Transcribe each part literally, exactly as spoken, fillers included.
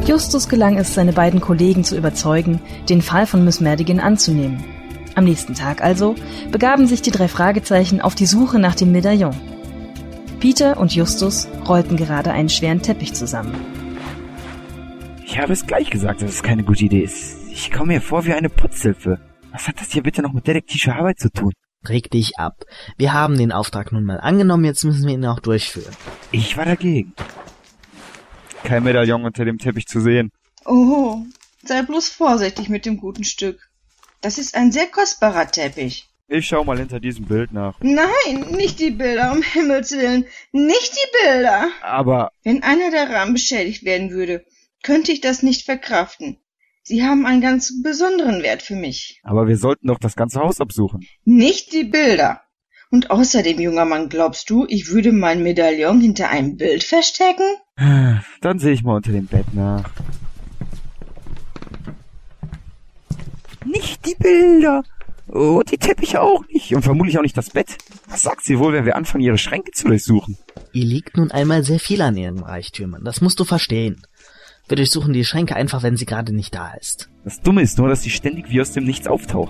Justus gelang es, seine beiden Kollegen zu überzeugen, den Fall von Miss Madigan anzunehmen. Am nächsten Tag also begaben sich die drei Fragezeichen auf die Suche nach dem Medaillon. Peter und Justus rollten gerade einen schweren Teppich zusammen. Ich habe es gleich gesagt, dass es keine gute Idee ist. Ich komme mir vor wie eine Putzhilfe. Was hat das hier bitte noch mit detektivischer Arbeit zu tun? Reg dich ab. Wir haben den Auftrag nun mal angenommen, jetzt müssen wir ihn auch durchführen. Ich war dagegen. Kein Medaillon unter dem Teppich zu sehen. Oh, sei bloß vorsichtig mit dem guten Stück. Das ist ein sehr kostbarer Teppich. Ich schau mal hinter diesem Bild nach. Nein, nicht die Bilder, um Himmels Willen. Nicht die Bilder. Aber... Wenn einer der Rahmen beschädigt werden würde, könnte ich das nicht verkraften. Sie haben einen ganz besonderen Wert für mich. Aber wir sollten doch das ganze Haus absuchen. Nicht die Bilder. Und außerdem, junger Mann, glaubst du, ich würde mein Medaillon hinter einem Bild verstecken? Dann sehe ich mal unter dem Bett nach. Nicht die Bilder. Und die Teppiche auch nicht. Und vermutlich auch nicht das Bett. Was sagt sie wohl, wenn wir anfangen, ihre Schränke zu durchsuchen? Ihr liegt nun einmal sehr viel an ihren Reichtümern. Das musst du verstehen. Wir durchsuchen die Schränke einfach, wenn sie gerade nicht da ist. Das Dumme ist nur, dass sie ständig wie aus dem Nichts auftaucht.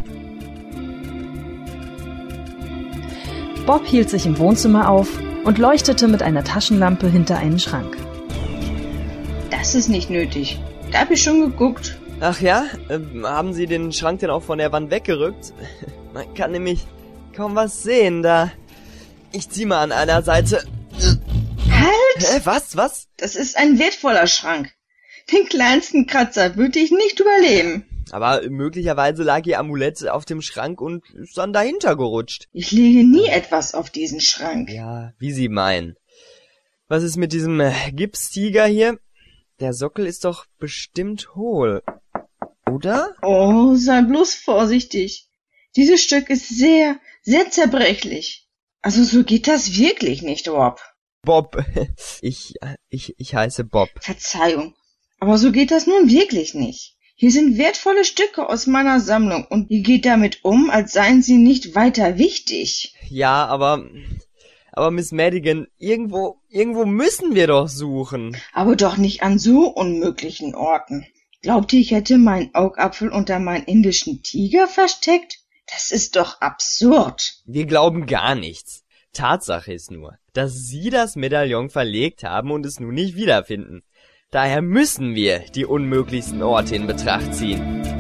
Bob hielt sich im Wohnzimmer auf und leuchtete mit einer Taschenlampe hinter einen Schrank. Das ist nicht nötig. Da hab ich schon geguckt. Ach ja? Ähm, haben Sie den Schrank denn auch von der Wand weggerückt? Man kann nämlich kaum was sehen da. Ich zieh mal an einer Seite. Halt! Hä, was, was? Das ist ein wertvoller Schrank. Den kleinsten Kratzer würde ich nicht überleben. Aber möglicherweise lag Ihr Amulett auf dem Schrank und ist dann dahinter gerutscht. Ich lege nie etwas auf diesen Schrank. Ja, wie Sie meinen. Was ist mit diesem äh, Gipstiger hier? Der Sockel ist doch bestimmt hohl. Oder? Oh, sei bloß vorsichtig. Dieses Stück ist sehr, sehr zerbrechlich. Also so geht das wirklich nicht, Bob. Bob. Ich, ich, ich heiße Bob. Verzeihung. Aber so geht das nun wirklich nicht. Hier sind wertvolle Stücke aus meiner Sammlung und ihr geht damit um, als seien sie nicht weiter wichtig. Ja, aber, aber Miss Madigan, irgendwo, irgendwo müssen wir doch suchen. Aber doch nicht an so unmöglichen Orten. Glaubt ihr, ich hätte meinen Augapfel unter meinen indischen Tiger versteckt? Das ist doch absurd. Wir glauben gar nichts. Tatsache ist nur, dass Sie das Medaillon verlegt haben und es nun nicht wiederfinden. Daher müssen wir die unmöglichsten Orte in Betracht ziehen.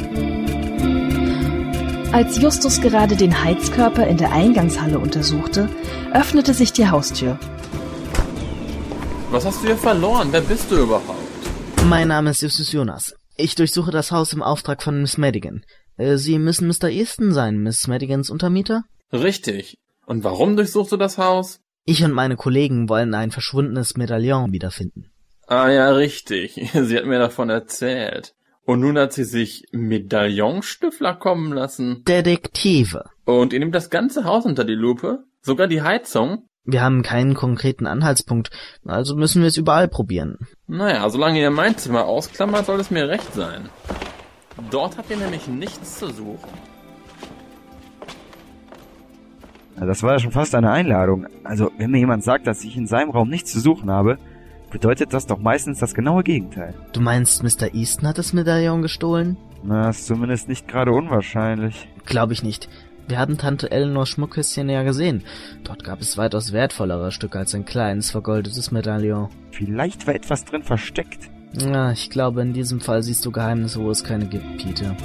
Als Justus gerade den Heizkörper in der Eingangshalle untersuchte, öffnete sich die Haustür. Was hast du hier verloren? Wer bist du überhaupt? Mein Name ist Justus Jonas. Ich durchsuche das Haus im Auftrag von Miss Madigan. Äh, Sie müssen Mister Easton sein, Miss Madigans Untermieter? Richtig. Und warum durchsuchst du das Haus? Ich und meine Kollegen wollen ein verschwundenes Medaillon wiederfinden. Ah ja, richtig. Sie hat mir davon erzählt. Und nun hat sie sich Medaillonstifler kommen lassen. Detektive. Und ihr nehmt das ganze Haus unter die Lupe? Sogar die Heizung? Wir haben keinen konkreten Anhaltspunkt, also müssen wir es überall probieren. Naja, solange ihr mein Zimmer ausklammert, soll es mir recht sein. Dort habt ihr nämlich nichts zu suchen. Das war ja schon fast eine Einladung. Also, wenn mir jemand sagt, dass ich in seinem Raum nichts zu suchen habe, bedeutet das doch meistens das genaue Gegenteil. Du meinst, Mister Easton hat das Medaillon gestohlen? Na, ist zumindest nicht gerade unwahrscheinlich. Glaube ich nicht. Wir haben Tante Eleanors Schmuckkästchen ja gesehen. Dort gab es weitaus wertvollere Stücke als ein kleines, vergoldetes Medaillon. Vielleicht war etwas drin versteckt. Ja, ich glaube, in diesem Fall siehst du Geheimnisse, wo es keine gibt, Peter.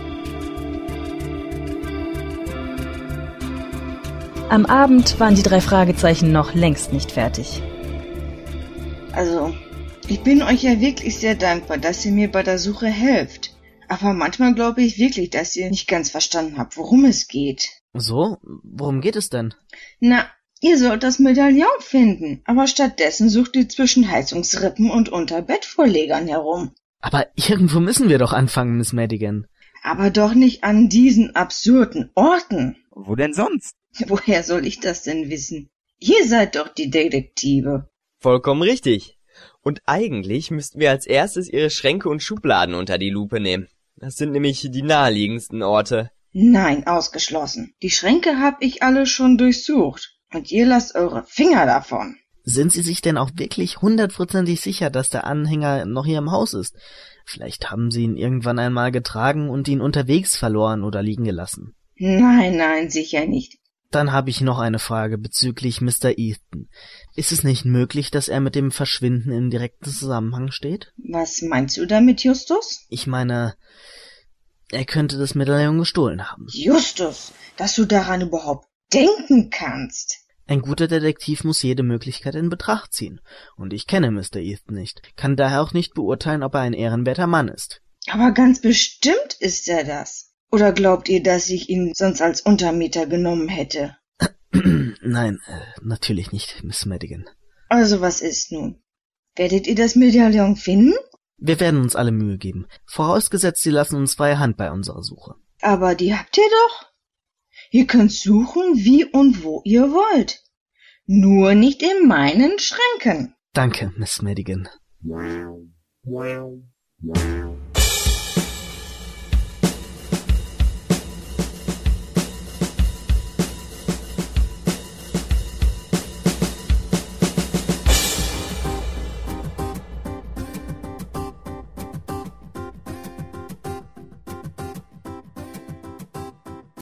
Am Abend waren die drei Fragezeichen noch längst nicht fertig. Also, ich bin euch ja wirklich sehr dankbar, dass ihr mir bei der Suche helft. Aber manchmal glaube ich wirklich, dass ihr nicht ganz verstanden habt, worum es geht. So? Worum geht es denn? Na, ihr sollt das Medaillon finden, aber stattdessen sucht ihr zwischen Heizungsrippen und unter Bettvorlegern herum. Aber irgendwo müssen wir doch anfangen, Miss Madigan. Aber doch nicht an diesen absurden Orten. Wo denn sonst? Woher soll ich das denn wissen? Ihr seid doch die Detektive. Vollkommen richtig. Und eigentlich müssten wir als erstes Ihre Schränke und Schubladen unter die Lupe nehmen. Das sind nämlich die naheliegendsten Orte. Nein, ausgeschlossen. Die Schränke hab ich alle schon durchsucht. Und ihr lasst eure Finger davon. Sind Sie sich denn auch wirklich hundertprozentig sicher, dass der Anhänger noch hier im Haus ist? Vielleicht haben Sie ihn irgendwann einmal getragen und ihn unterwegs verloren oder liegen gelassen. Nein, nein, sicher nicht. Dann habe ich noch eine Frage bezüglich Mister Ethan. Ist es nicht möglich, dass er mit dem Verschwinden in direkten Zusammenhang steht? Was meinst du damit, Justus? Ich meine, er könnte das Medaillon gestohlen haben. Justus, dass du daran überhaupt denken kannst. Ein guter Detektiv muss jede Möglichkeit in Betracht ziehen. Und ich kenne Mister Ethan nicht, kann daher auch nicht beurteilen, ob er ein ehrenwerter Mann ist. Aber ganz bestimmt ist er das. Oder glaubt ihr, dass ich ihn sonst als Untermieter genommen hätte? Nein, äh, natürlich nicht, Miss Madigan. Also was ist nun? Werdet ihr das Medaillon finden? Wir werden uns alle Mühe geben. Vorausgesetzt, Sie lassen uns freie Hand bei unserer Suche. Aber die habt ihr doch. Ihr könnt suchen, wie und wo ihr wollt. Nur nicht in meinen Schränken. Danke, Miss Madigan. Wow, wow, wow.